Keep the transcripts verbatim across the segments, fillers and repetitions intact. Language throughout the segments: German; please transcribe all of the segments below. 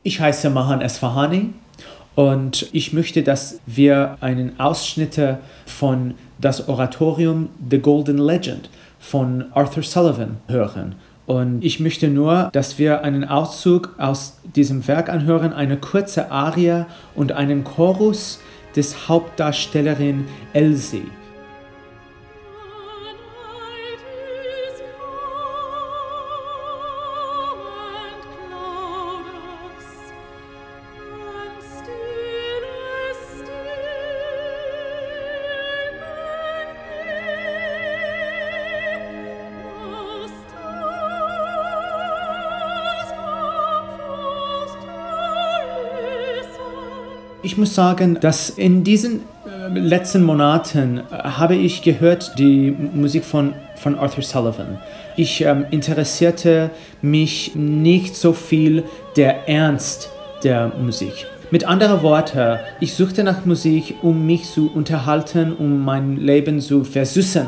Ich heiße Mahan Esfahani und ich möchte, dass wir einen Ausschnitt von das Oratorium The Golden Legend von Arthur Sullivan hören. Und ich möchte nur, dass wir einen Auszug aus diesem Werk anhören, eine kurze Arie und einen Chorus des Hauptdarstellerin Elsie. Ich muss sagen, dass in diesen äh, letzten Monaten äh, habe ich gehört die Musik von, von Arthur Sullivan. Ich ähm, interessierte mich nicht so viel der Ernst der Musik. Mit anderen Worten, ich suchte nach Musik, um mich zu unterhalten, um mein Leben zu versüßen.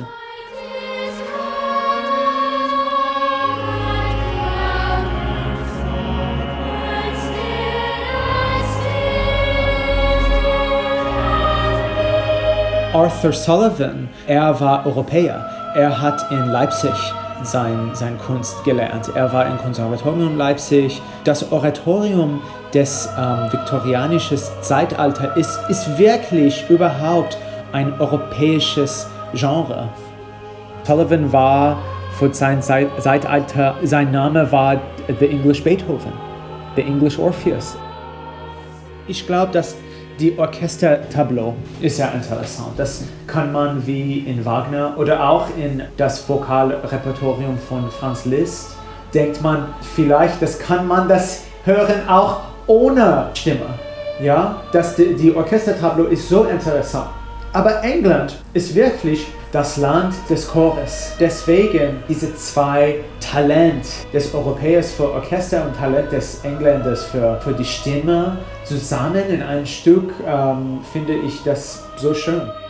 Arthur Sullivan, er war Europäer. Er hat in Leipzig sein, sein Kunst gelernt. Er war im Konservatorium Leipzig. Das Oratorium des ähm, viktorianischen Zeitalters ist, ist wirklich überhaupt ein europäisches Genre. Sullivan war für sein Zeitalter, sein Name war The English Beethoven, The English Orpheus. Ich glaube, dass die Orchestertableau ist ja interessant. Das kann man wie in Wagner oder auch in das Vokalrepertorium von Franz Liszt. Denkt man vielleicht, das kann man das hören auch ohne Stimme. Ja, das, die, die Orchestertableau ist so interessant. Aber England ist wirklich das Land des Chores. Deswegen diese zwei Talent des Europäers für Orchester und Talent des Engländers für, für die Stimme zusammen in einem Stück, ähm, finde ich das so schön.